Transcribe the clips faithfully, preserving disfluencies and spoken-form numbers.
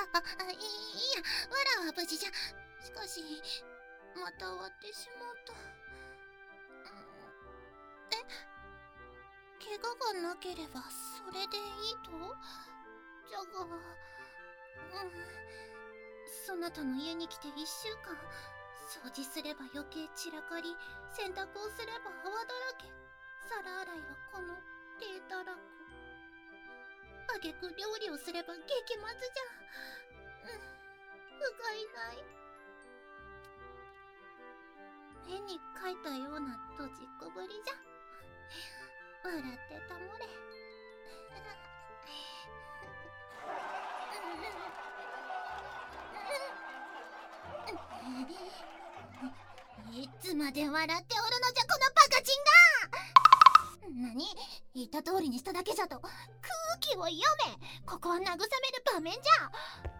あ、いいや、わらは無事じゃ。しかし、また終わってしまうと。え、怪我がなければそれでいいと？じゃが、うん、そなたの家に来ていっしゅうかん、掃除すれば余計散らかり、洗濯をすれば泡だらけ、皿洗いはこの手だらく、あげく料理をすれば激まずじゃ。うん、不甲斐ない。絵に描いたようなドジっ子ぶりじゃ。笑ってたもれ。いつまで笑っておるのじゃ、このバカチンが。何？言った通りにしただけじゃと空気を読め。ここは慰める場面じゃ。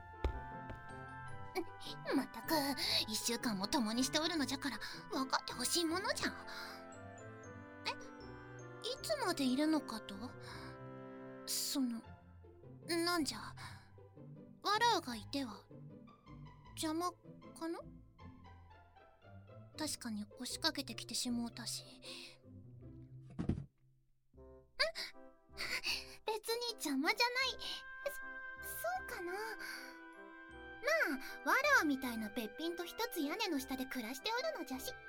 まったく一週間も共にしておるのじゃから分かってほしいものじゃ。え、いつまでいるのかと？その、なんじゃ、わらがいては邪魔かな？確かに押しかけてきてしもうたし。ん？別に邪魔じゃない。そ、そうかな。まあ、わらわみたいなべっぴんと一つ屋根の下で暮らしておるのじゃし。さ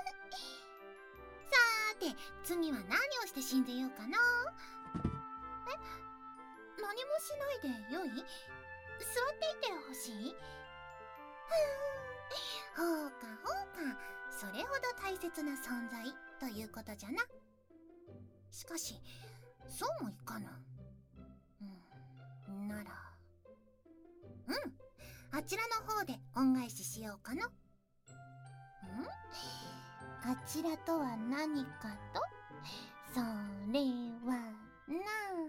ーて、次は何をして死んでようかな。え、何もしないでよい？座っていてほしい？ふーん、ほうかほうか、それほど大切な存在ということじゃな。しかし、そうもいかぬ。うん、なら、うん、あちらの方で恩返ししようかな。ん？あちらとは何かと？それはな、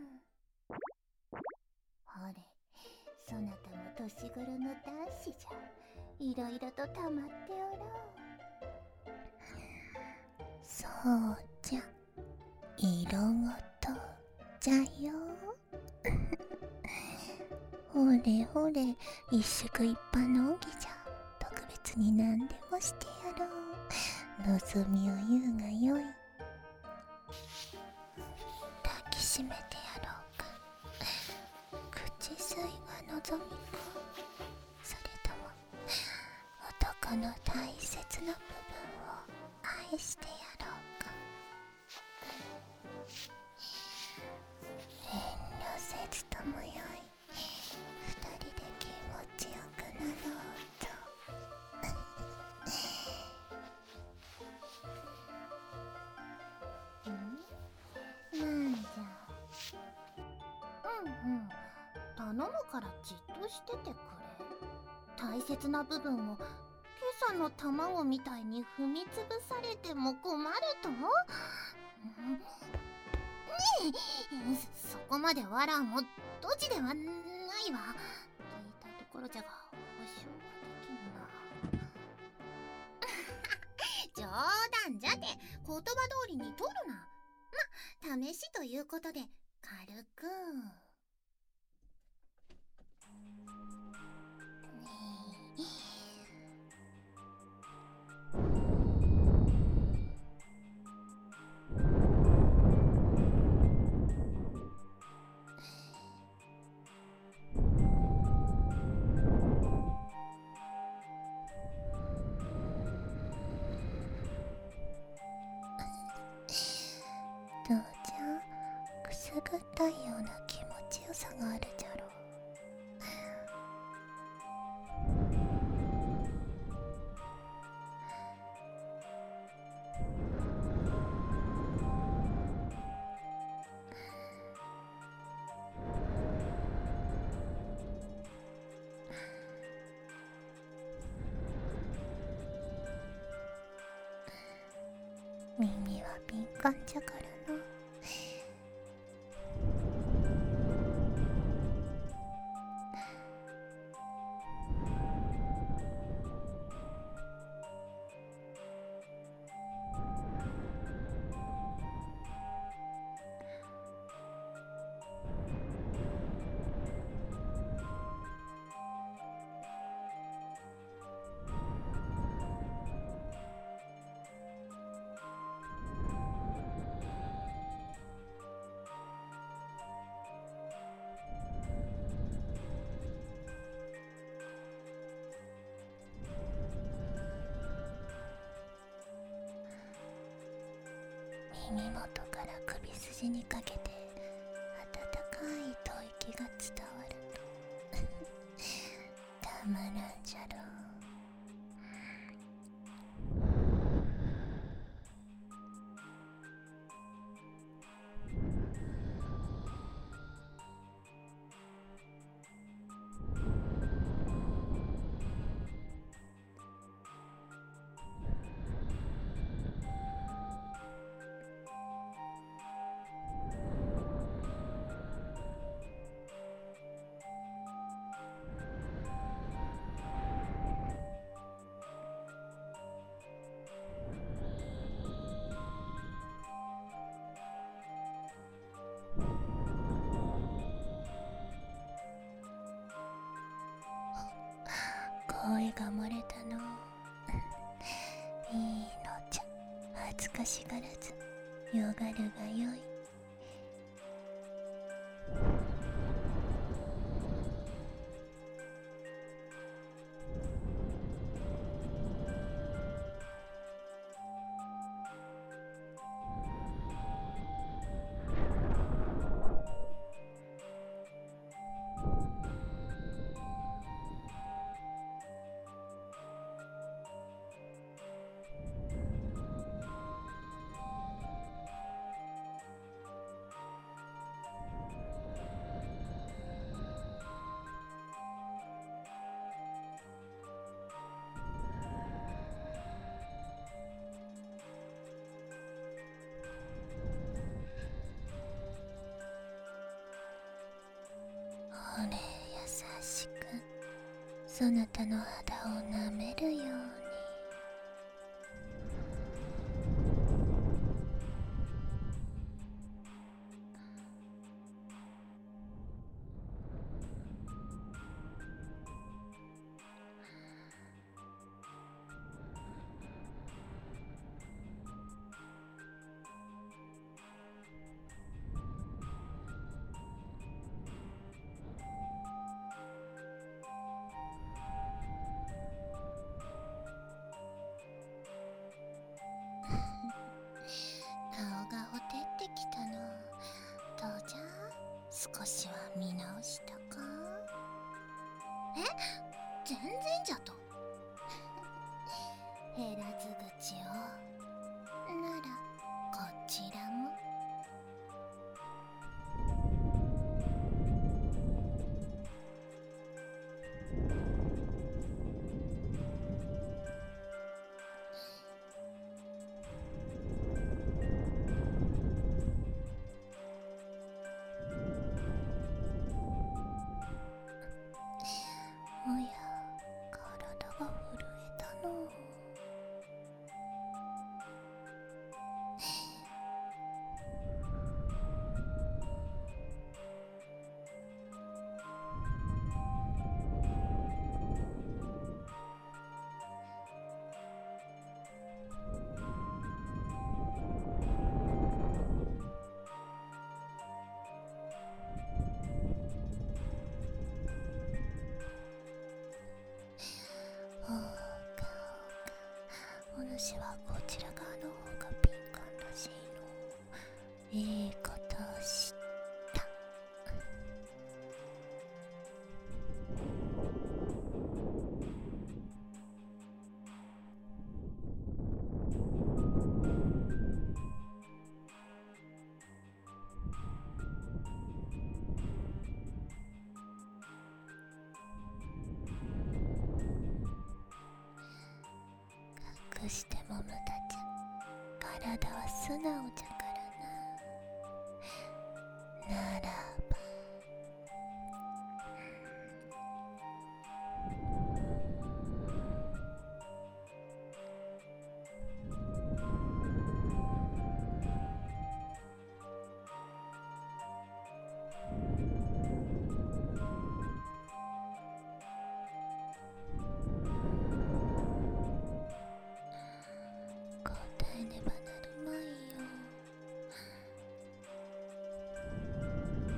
ほれ、そなたも年頃の男子じゃ。いろいろとたまっておろう。そうじゃ、色ごとじゃよ。ほれほれ、一宿一般の奥義じゃ。特別に何でもしてやろう。望みを言うがよい。抱きしめてやろうか。口吸いは望みか。それとも男の大切な部分を愛してやろうか。遠慮せずともよい。二人で気持ちよくなろうと。ん？なんじゃ。うんうん、頼むからじっとしててくれ。大切な部分を今朝の卵みたいに踏みつぶされても困ると？ねえ、そこまでわらもドジではないわ。と言いたいところじゃが保証はできんな。冗談じゃて、言葉通りに取るな。ま、試しということで軽く。どうじゃ、くすぐったいような気持ちよさがあるじゃろう。耳は敏感じゃからな。 耳元から首筋にかけて温かい吐息が伝わるとたまらんじゃろう。声が漏れたのいいのじゃ、恥ずかしがらずよがるがよい。俺優しくそなたの肌を舐めるように。顔がほてってきたの。どうじゃ、少しは見直したか？え、全然じゃと。減らず口をならこちらも。おや、体が震えたの。お主はこちら側の方が敏感らしいの。いいことを知った。隠しても無駄じゃ。体は素直じゃからな。ならば答えねばなるまいよ。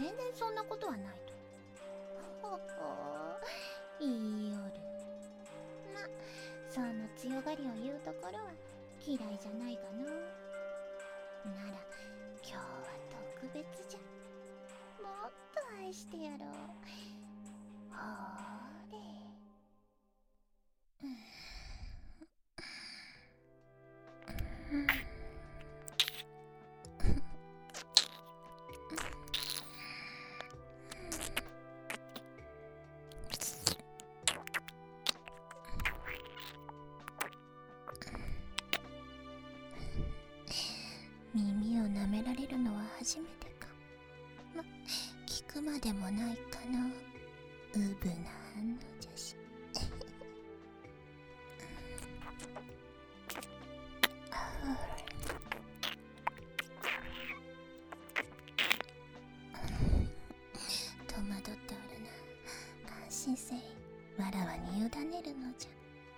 然そんなことはないと。ほほー、いい夜。ま、その強がりを言うところは嫌いじゃないがの。なら今日は特別じゃ。もっと愛してやろう。ほーれ。うん耳を舐められるのは初めてか。ま、聞くまでもないかな。うぶな反応じゃし。戸惑っておるな。安心せい。わらわに委ねるのじゃ。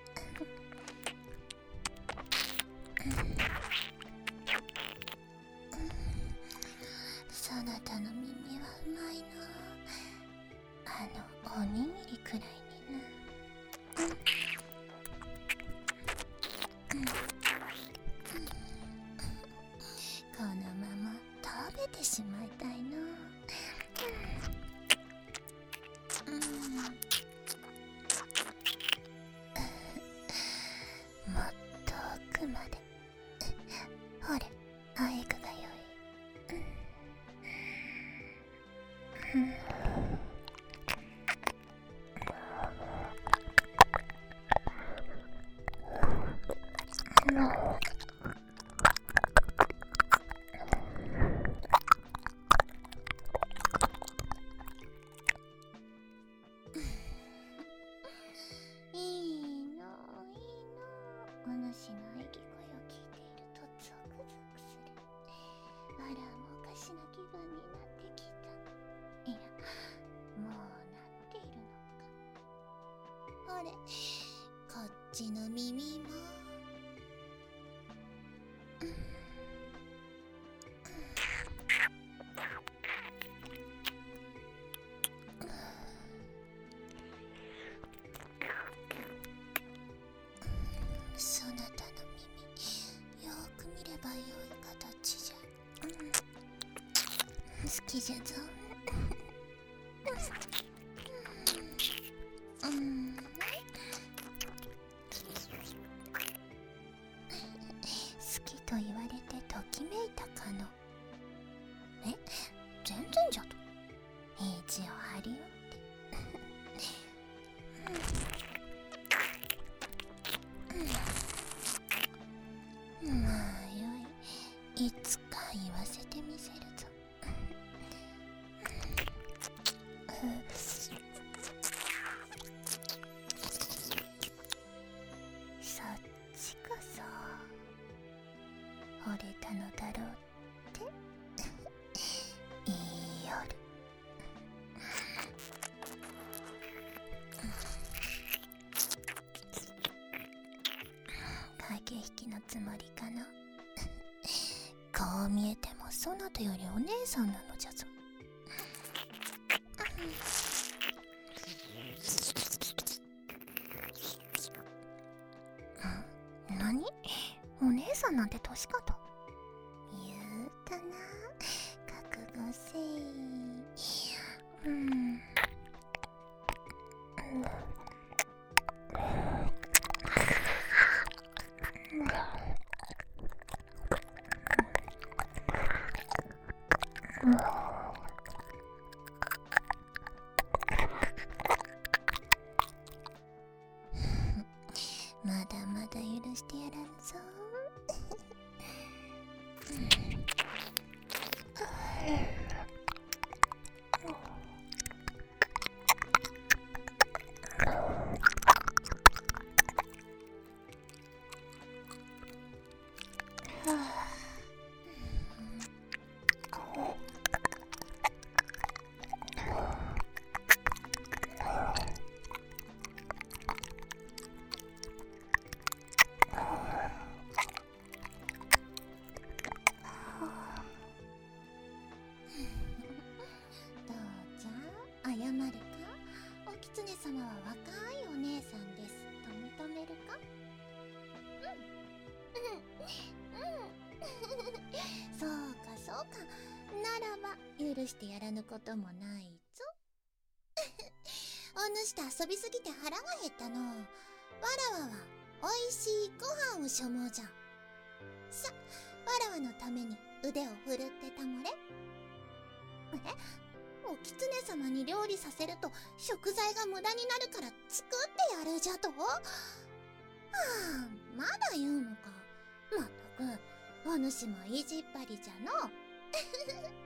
そなたの耳はうまいの。あのおにぎりくらいにな。このまま食べてしまいたいの。うん、もっと奥まで。ほれ、あえくがよい。うんいいのいいの。お主の喘ぎ声を聞いているとゾクゾクする。わらもおかしな気分になってきた。いや、もうなっているのか。ほれ、こっちの耳も。そなたの耳、よーく見ればよい形じゃ。うん、好きじゃぞ。うん、好きと言われてときめいたかの。え、全然じゃと。意地を張りよって。まあよい、いつか言わせてみせるぞ。そっちこそ惚れたのだろうっていい夜。駆け引きのつもりかな。こう見えてもそなたよりお姉さんなのじゃぞ。ん？何？お姉さんなんて年かと。言うたな。覚悟せい。うん。まだまだ許してやらんぞ。 そうかそうか、ならば許してやらぬこともないぞ。お主と遊びすぎて腹が減ったの。わらわはおいしいご飯をしょもうじゃん。さ、わらわのために腕を振るってたもれ。え、お狐様に料理させると食材が無駄になるから作ってやるじゃと。はあ、まだ言うのか。まったくお主も意地っ張りじゃの。